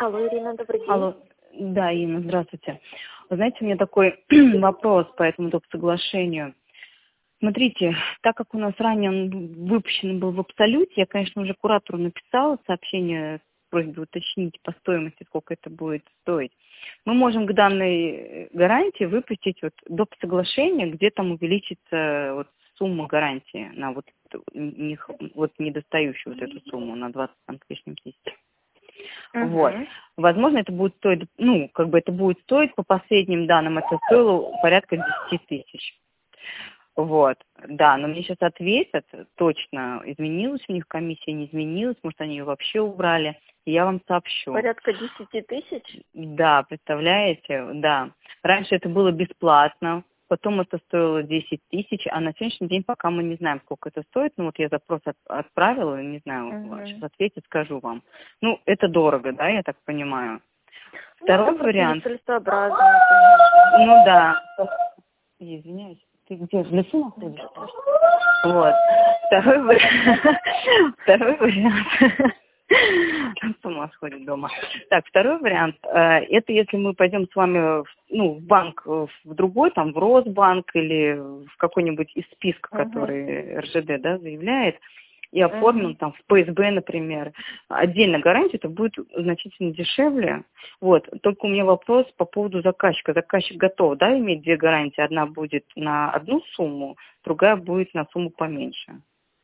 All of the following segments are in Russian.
Алло, Ирина, добрый день. Алло, да, Инна, здравствуйте. Вы знаете, у меня такой вопрос по этому соглашению. Смотрите, так как у нас ранее он выпущен был в абсолюте, я, конечно, уже куратору написала сообщение с просьбой уточнить по стоимости, сколько это будет стоить. Мы можем к данной гарантии выпустить доп. Соглашения, где там увеличится сумма гарантии на недостающую эту сумму на 20 с лишним тысяч. Вот. Возможно, это будет стоить, это будет стоить, по последним данным, это стоило порядка 10 тысяч. Вот, да, но мне сейчас ответят, точно, изменилась у них комиссия, не изменилась, может, они ее вообще убрали, и я вам сообщу. Порядка 10 тысяч? Да, представляете, да. Раньше это было бесплатно, потом это стоило 10 тысяч, а на сегодняшний день пока мы не знаем, сколько это стоит. Я запрос отправила, не знаю, сейчас ответить, скажу вам. Это дорого, да, я так понимаю. Второй вариант. Целесообразно, конечно. Да. Извиняюсь. Ты где, в лесу находишься? Вот. Второй вариант. С ума сходит дома. Так, второй вариант. Это если мы пойдем с вами в банк, в другой, в Росбанк или в какой-нибудь из списка, который РЖД, заявляет, и оформим в ПСБ, например, отдельно гарантию, это будет значительно дешевле. Только у меня вопрос по поводу заказчика. Заказчик готов, иметь две гарантии? Одна будет на одну сумму, другая будет на сумму поменьше.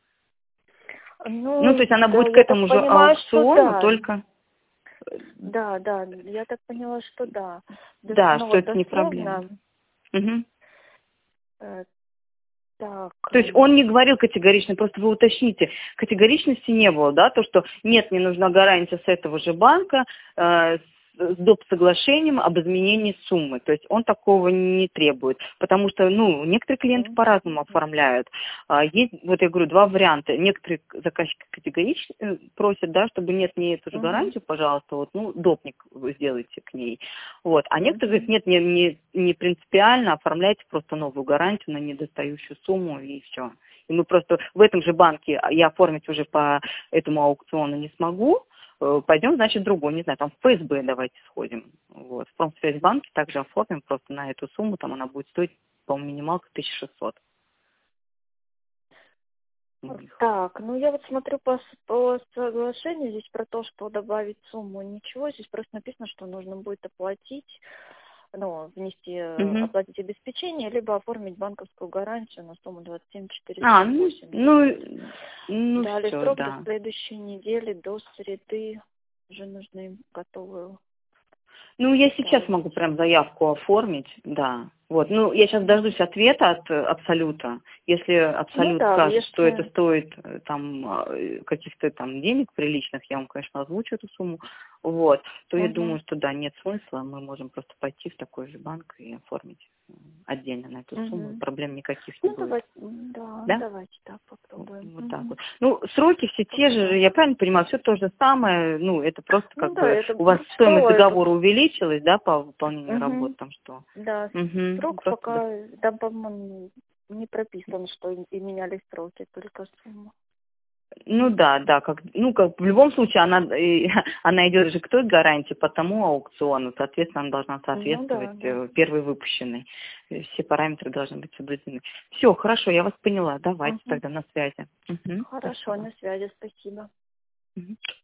То есть она будет к этому же аукциону, только... Да, я так поняла, что да. Да, что это не проблема. Так. То есть он не говорил категорично, просто вы уточните, категоричности не было, то, что нет, мне нужна гарантия с этого же банка, с доп. Соглашением об изменении суммы. То есть он такого не требует. Потому что, некоторые клиенты по-разному оформляют. Есть, я говорю, два варианта. Некоторые заказчики категорично просят, чтобы нет, мне эту же гарантию, пожалуйста, допник сделайте к ней. А некоторые говорят, нет, не принципиально, оформляйте просто новую гарантию на недостающую сумму и все. И мы просто в этом же банке, я оформить уже по этому аукциону не смогу, пойдем, значит, другой, не знаю, в ФСБ давайте сходим. В Промсвязьбанке также оформим просто на эту сумму, она будет стоить, по-моему, минималка 1600. Так, я смотрю по соглашению, здесь про то, что добавить сумму, ничего, здесь просто написано, что нужно будет оплатить, внести, оплатить обеспечение, либо оформить банковскую гарантию на сумму 27 480. Далее все, срок до следующей недели, до среды уже нужны готовые. Я сейчас могу прям заявку оформить, да. Я сейчас дождусь ответа от Абсолюта. Если Абсолют скажет, что это стоит каких-то денег приличных, я вам, конечно, озвучу эту сумму, то я думаю, что да, нет смысла, мы можем просто пойти в такой же банк и оформить отдельно на эту сумму, проблем никаких не будет. Давайте так попробуем. Так вот. Сроки все те же, я правильно понимаю, все то же самое, это просто у вас стоимость договора увеличилась, по выполнению работ, что? Да, срок пока, по-моему, не прописан, что и менялись сроки, только сумма. В любом случае она идет же к той гарантии, по тому аукциону, соответственно, она должна соответствовать первой выпущенной. Все параметры должны быть соблюдены. Все, хорошо, я вас поняла. Давайте тогда на связи. Хорошо, на связи, спасибо.